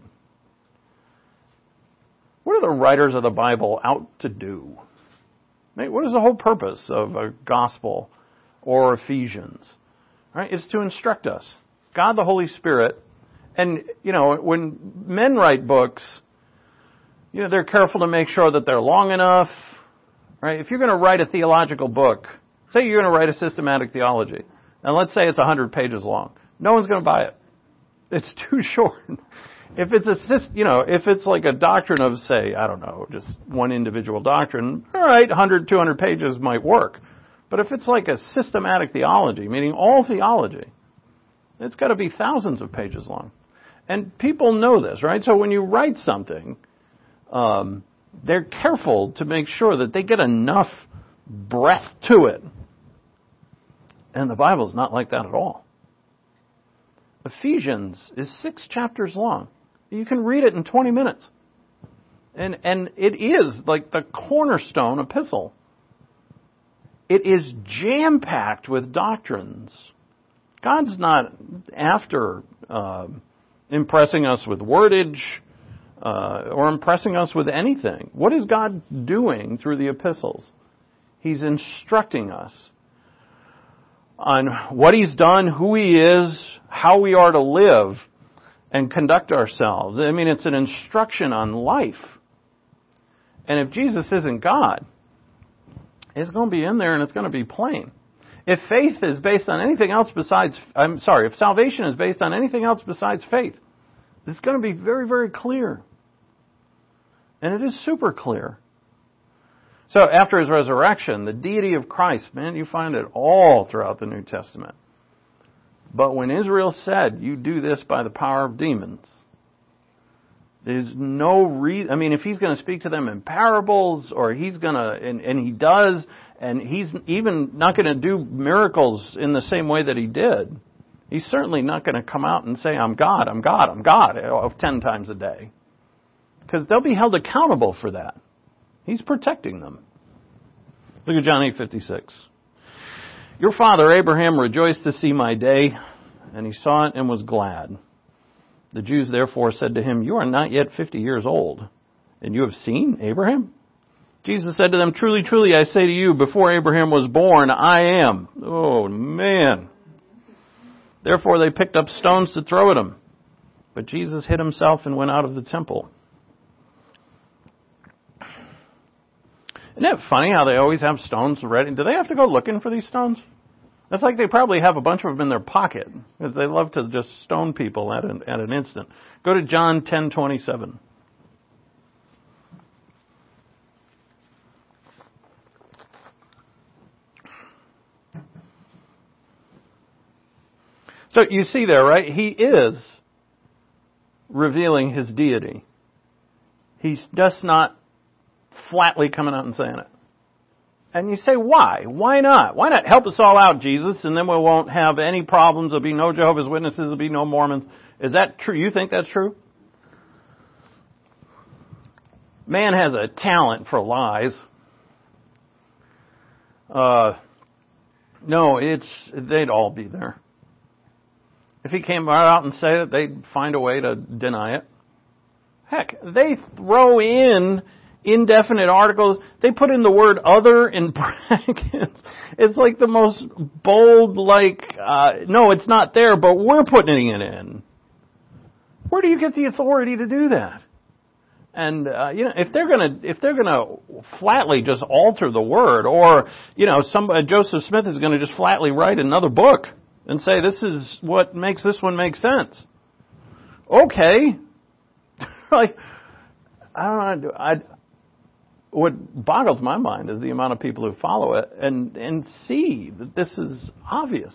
What are the writers of the Bible out to do? What is the whole purpose of a gospel or Ephesians? Right? It's to instruct us. God the Holy Spirit. And, you know, when men write books, you know, they're careful to make sure that they're long enough. Right? If you're going to write a theological book, say you're going to write a systematic theology, and let's say it's one hundred pages long. No one's going to buy it. It's too short. If it's a, you know, if it's like a doctrine of, say, I don't know, just one individual doctrine, all right, one hundred, two hundred pages might work. But if it's like a systematic theology, meaning all theology, it's got to be thousands of pages long. And people know this, right? So when you write something, um, they're careful to make sure that they get enough breadth to it. And the Bible's not like that at all. Ephesians is six chapters long. You can read it in twenty minutes. And and it is like the cornerstone epistle. It is jam-packed with doctrines. God's not after uh, impressing us with wordage uh, or impressing us with anything. What is God doing through the epistles? He's instructing us on what He's done, who He is, how we are to live and conduct ourselves. I mean, it's an instruction on life. And if Jesus isn't God, it's going to be in there and it's going to be plain. If faith is based on anything else besides, I'm sorry, if salvation is based on anything else besides faith, it's going to be very, very clear. And it is super clear. So after His resurrection, the deity of Christ, man, you find it all throughout the New Testament. But when Israel said, you do this by the power of demons, there's no reason. I mean, if He's going to speak to them in parables, or He's going to, and, and He does, and He's even not going to do miracles in the same way that He did, He's certainly not going to come out and say, I'm God, I'm God, I'm God, ten times a day. Because they'll be held accountable for that. He's protecting them. Look at John eight fifty-six. Your father Abraham rejoiced to see my day, and he saw it and was glad. The Jews therefore said to him, you are not yet fifty years old, and you have seen Abraham? Jesus said to them, truly, truly, I say to you, before Abraham was born, I am. Oh, man. Therefore they picked up stones to throw at him. But Jesus hid himself and went out of the temple. Isn't it funny how they always have stones ready? Do they have to go looking for these stones? It's like they probably have a bunch of them in their pocket, because they love to just stone people at an, at an instant. Go to John ten twenty-seven. So you see there, right? He is revealing his deity. He's just not flatly coming out and saying it. And you say, why? Why not? Why not help us all out, Jesus, and then we won't have any problems. There'll be no Jehovah's Witnesses. There'll be no Mormons. Is that true? You think that's true? Man has a talent for lies. Uh, no, it's they'd all be there. If he came right out and said it, they'd find a way to deny it. Heck, they throw in indefinite articles. They put in the word other in brackets. It's like the most bold, like, uh, no, it's not there, but we're putting it in. Where do you get the authority to do that? And, uh, you know, if they're gonna, if they're gonna flatly just alter the word, or, you know, some, uh, Joseph Smith is gonna just flatly write another book and say, this is what makes this one make sense. Okay. Like, I don't know, I, what boggles my mind is the amount of people who follow it and, and see that this is obvious.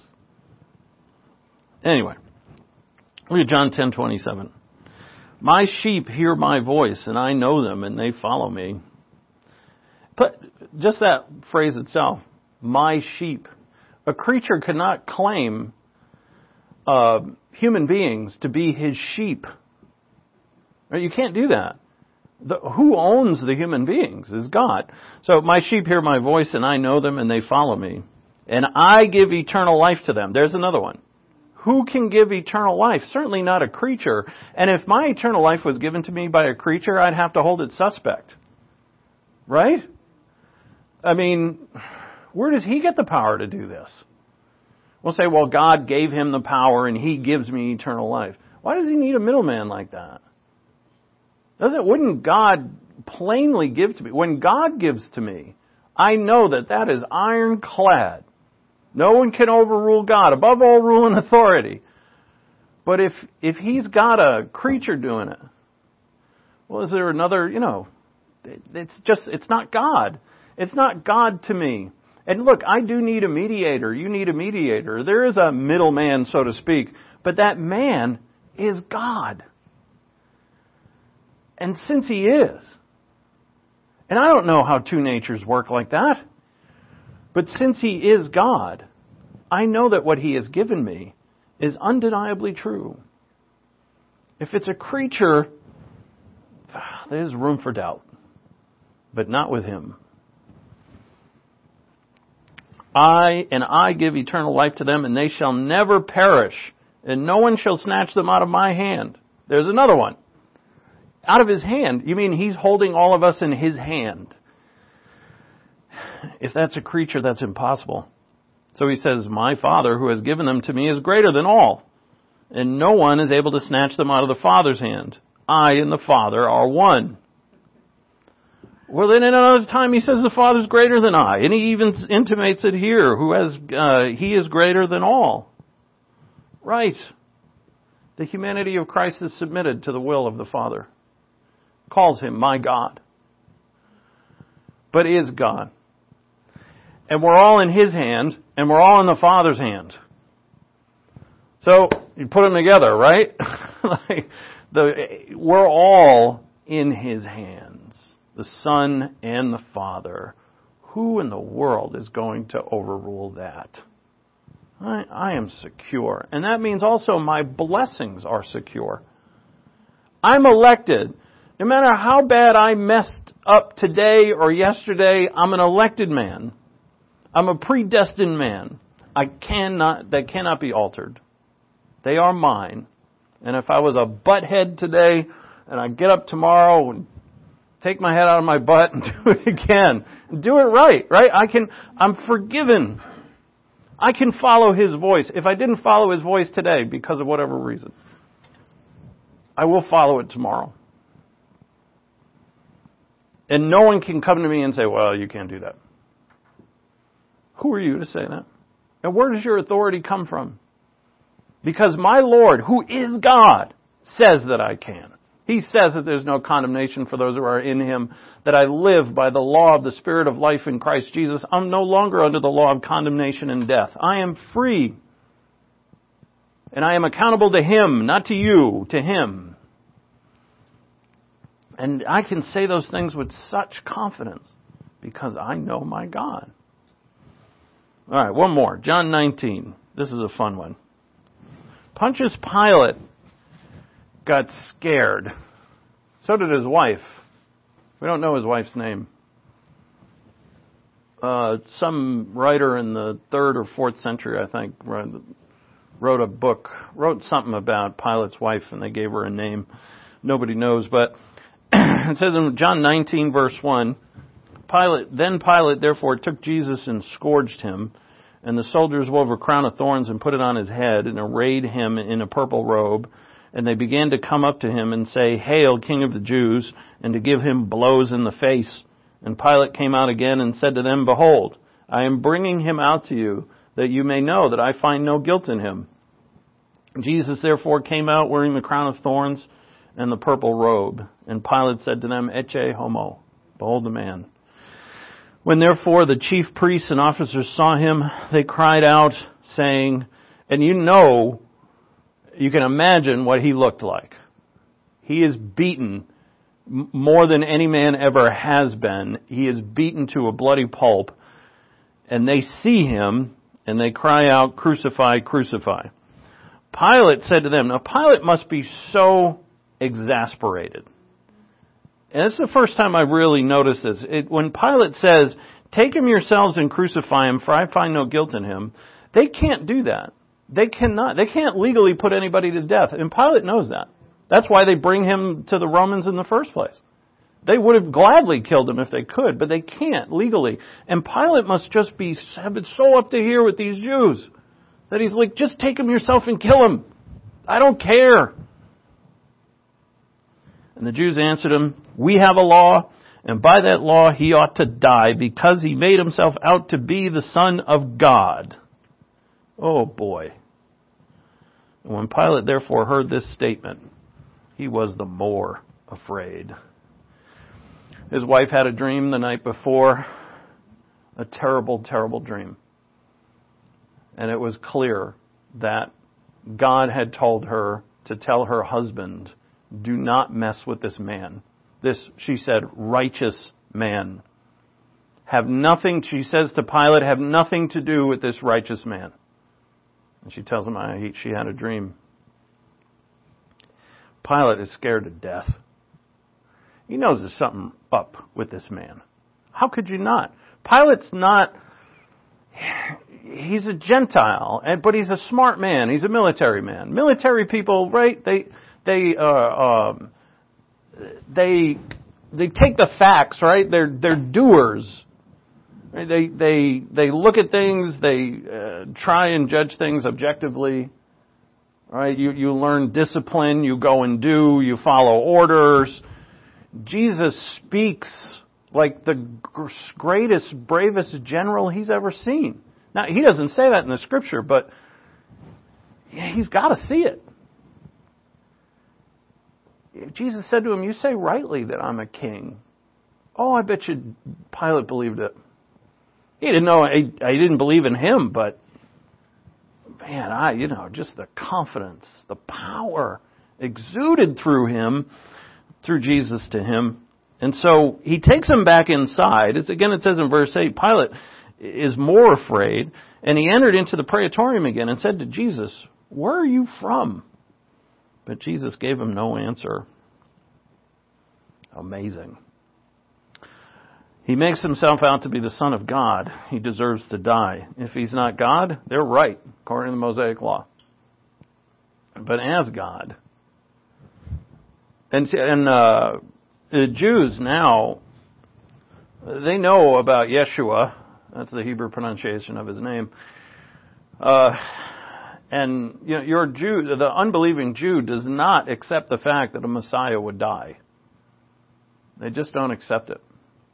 Anyway, look at John ten twenty-seven. My sheep hear my voice, and I know them, and they follow me. But just that phrase itself, my sheep. A creature cannot claim uh, human beings to be his sheep. Right? You can't do that. The, who owns the human beings is God. So my sheep hear my voice, and I know them, and they follow me. And I give eternal life to them. There's another one. Who can give eternal life? Certainly not a creature. And if my eternal life was given to me by a creature, I'd have to hold it suspect. Right? I mean, where does he get the power to do this? We'll say, well, God gave him the power and he gives me eternal life. Why does he need a middleman like that? Doesn't, wouldn't God plainly give to me? When God gives to me, I know that that is ironclad. No one can overrule God, above all rule and authority. But if if he's got a creature doing it, well, is there another, you know, it, it's just, it's not God. It's not God to me. And look, I do need a mediator. You need a mediator. There is a middleman, so to speak. But that man is God. And since he is, and I don't know how two natures work like that, but since he is God, I know that what he has given me is undeniably true. If it's a creature, there's room for doubt, but not with him. I and I give eternal life to them, and they shall never perish, and no one shall snatch them out of my hand. There's another one. Out of his hand. You mean he's holding all of us in his hand? If that's a creature, that's impossible. So he says, my Father who has given them to me is greater than all, and no one is able to snatch them out of the Father's hand. I and the Father are one. Well, then in another time he says the Father's greater than I, and he even intimates it here, who has, uh, he is greater than all. Right. The humanity of Christ is submitted to the will of the Father. Calls him my God. But is God. And we're all in his hand, and we're all in the Father's hand. So, you put them together, right? like the, we're all in his hands. The Son and the Father. Who in the world is going to overrule that? I, I am secure. And that means also my blessings are secure. I'm elected. No matter how bad I messed up today or yesterday, I'm an elected man. I'm a predestined man. I cannot, they cannot be altered. They are mine. And if I was a butthead today, and I get up tomorrow and take my head out of my butt and do it again, and do it right, right? I can, I'm forgiven. I can follow His voice. If I didn't follow His voice today because of whatever reason, I will follow it tomorrow. And no one can come to me and say, well, you can't do that. Who are you to say that? And where does your authority come from? Because my Lord, who is God, says that I can. He says that there's no condemnation for those who are in Him, that I live by the law of the Spirit of life in Christ Jesus. I'm no longer under the law of condemnation and death. I am free. And I am accountable to Him, not to you, to Him. And I can say those things with such confidence because I know my God. All right, one more. John nineteen. This is a fun one. Pontius Pilate got scared. So did his wife. We don't know his wife's name. Uh, some writer in the third or fourth century, I think, wrote a book, wrote something about Pilate's wife, and they gave her a name. Nobody knows, but it says in John nineteen, verse one, Pilate, then Pilate therefore took Jesus and scourged him, and the soldiers wove a crown of thorns and put it on his head, and arrayed him in a purple robe. And they began to come up to him and say, Hail, King of the Jews, and to give him blows in the face. And Pilate came out again and said to them, Behold, I am bringing him out to you, that you may know that I find no guilt in him. Jesus therefore came out wearing the crown of thorns and the purple robe. And Pilate said to them, Ecce homo, behold the man. When therefore the chief priests and officers saw him, they cried out, saying, and you know, you can imagine what he looked like. He is beaten more than any man ever has been. He is beaten to a bloody pulp. And they see him, and they cry out, Crucify, crucify. Pilate said to them, now Pilate must be so exasperated. And this is the first time I've really noticed this. It, when Pilate says, Take him yourselves and crucify him, for I find no guilt in him, they can't do that. They cannot. They can't legally put anybody to death. And Pilate knows that. That's why they bring him to the Romans in the first place. They would have gladly killed him if they could, but they can't legally. And Pilate must just be have been so up to here with these Jews that he's like, just take him yourself and kill him. I don't care. And the Jews answered him, We have a law, and by that law he ought to die, because he made himself out to be the Son of God. Oh boy. And when Pilate therefore heard this statement, he was the more afraid. His wife had a dream the night before, a terrible, terrible dream. And it was clear that God had told her to tell her husband, do not mess with this man. This, she said, righteous man. Have nothing, she says to Pilate, have nothing to do with this righteous man. And she tells him I, she had a dream. Pilate is scared to death. He knows there's something up with this man. How could you not? Pilate's not, he's a Gentile, but he's a smart man. He's a military man. Military people, right, they, they, uh, um, they, they take the facts, right? They're, they're doers. They, they, they look at things, they uh, try and judge things objectively. Right? You, you learn discipline, you go and do, you follow orders. Jesus speaks like the greatest, bravest general he's ever seen. Now, he doesn't say that in the scripture, but he's got to see it. Jesus said to him, you say rightly that I'm a king. Oh, I bet you Pilate believed it. He didn't know, I, I didn't believe in him, but man, I, you know, just the confidence, the power exuded through him, through Jesus to him. And so he takes him back inside. It's, again, it says in verse eight, Pilate is more afraid, and he entered into the praetorium again and said to Jesus, where are you from? But Jesus gave him no answer. Amazing. He makes himself out to be the Son of God. He deserves to die. If he's not God, they're right, according to the Mosaic Law. But as God. And, and uh, the Jews now, they know about Yeshua. That's the Hebrew pronunciation of his name. Uh, and you know, your Jew, the unbelieving Jew does not accept the fact that a Messiah would die. They just don't accept it.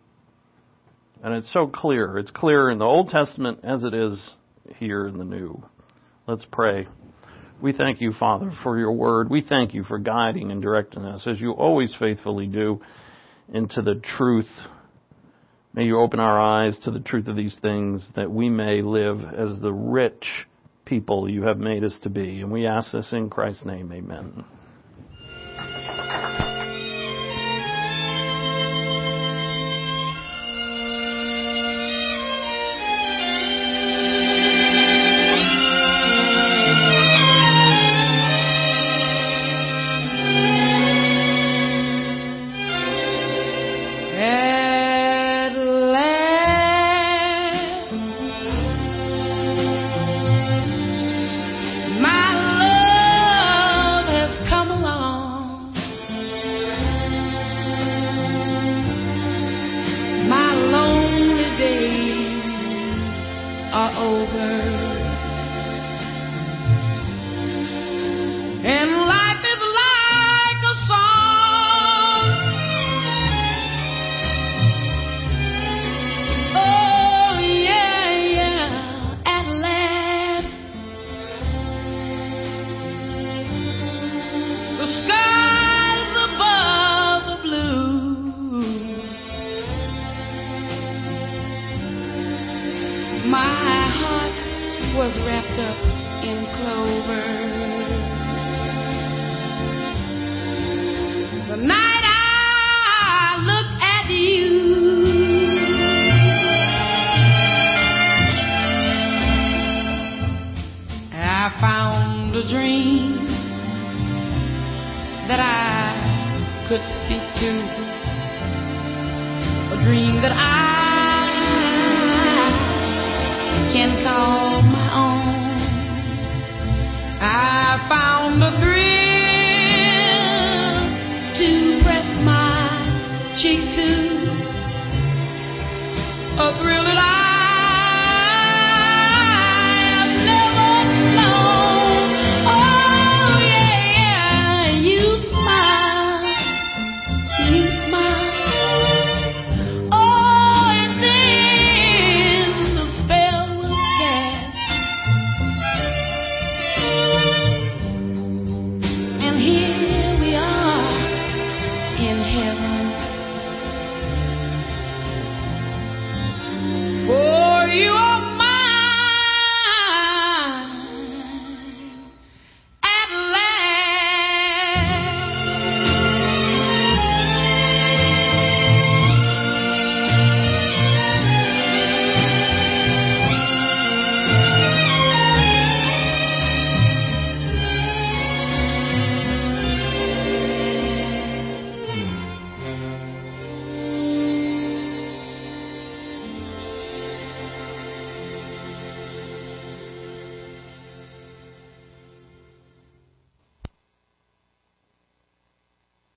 And it's so clear. It's clear in the Old Testament as it is here in the New. Let's pray. We thank you, Father, for your word. We thank you for guiding and directing us, as you always faithfully do, into the truth. May you open our eyes to the truth of these things, that we may live as the rich people you have made us to be. And we ask this in Christ's name. Amen. That